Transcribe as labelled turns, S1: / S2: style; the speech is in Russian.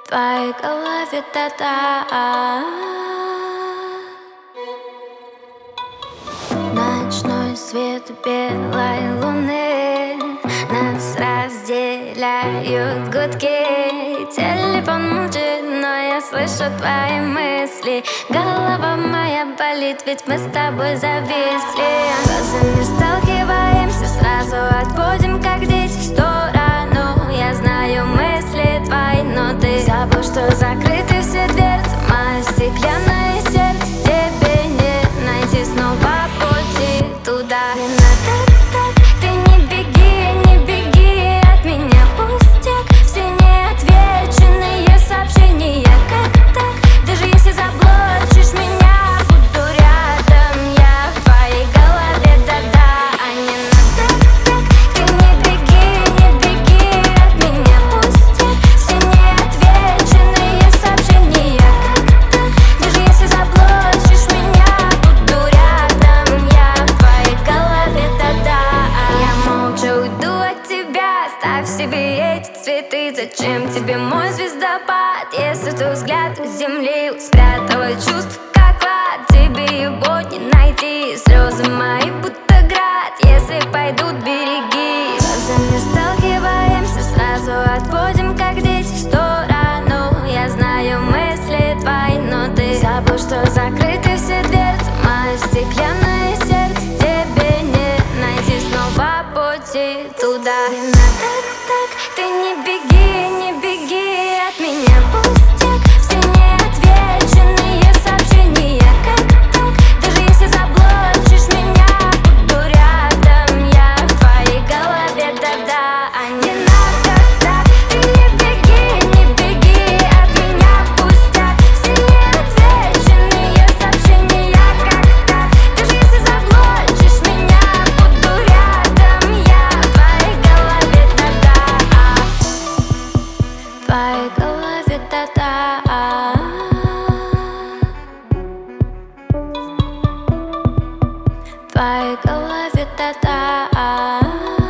S1: В твоей голове да-да. Ночной свет белой луны нас разделяют гудки. Телефон молчит, но я слышу твои мысли. Голова моя болит, ведь мы с тобой зависли. Глазами сталкиваемся, сразу отводим, как дети, в сторону. Я знаю мысли твои, но ты забыл, что закрыты все дверцы. Мое стеклянное сердце тебе не найти снова пути туда. Не надо так, ты не беги от меня, пустяк. Все неотвеченные сообщения, как так? Даже если заблочишь меня, буду рядом я в твоей голове, да-да. А не надо так, ты не беги от меня, пустяк. Все неотвеченные сообщения, как так? Даже если заблочишь меня, буду рядом я в твоей голове, да-да. Я молча уйду от тебя, ставь себе эти цветы. Зачем тебе мой звездопад, если твой взгляд с земли спрятала чувств, как клад? Тебе его не найти, слезы мои будто град. Если пойдут, береги. Глазами сталкиваемся, сразу отводим, как дети, в сторону. Я знаю мысли твои, но ты забыл, что закрыты все дверцы. Мое стеклянное сердце тебе не найти снова пути туда. Не надо так, ты не беги от меня, пустяк. Все неотвеченные сообщения, как так? Даже если заблочишь меня, буду рядом я в твоей голове, да-да. А не надо так, ты не беги от меня, пустяк. Все неотвеченные сообщения, как так? Даже если заблочишь меня, буду рядом я в твоей голове, да-да. В твоей голове, да-да. В твоей голове, да-да.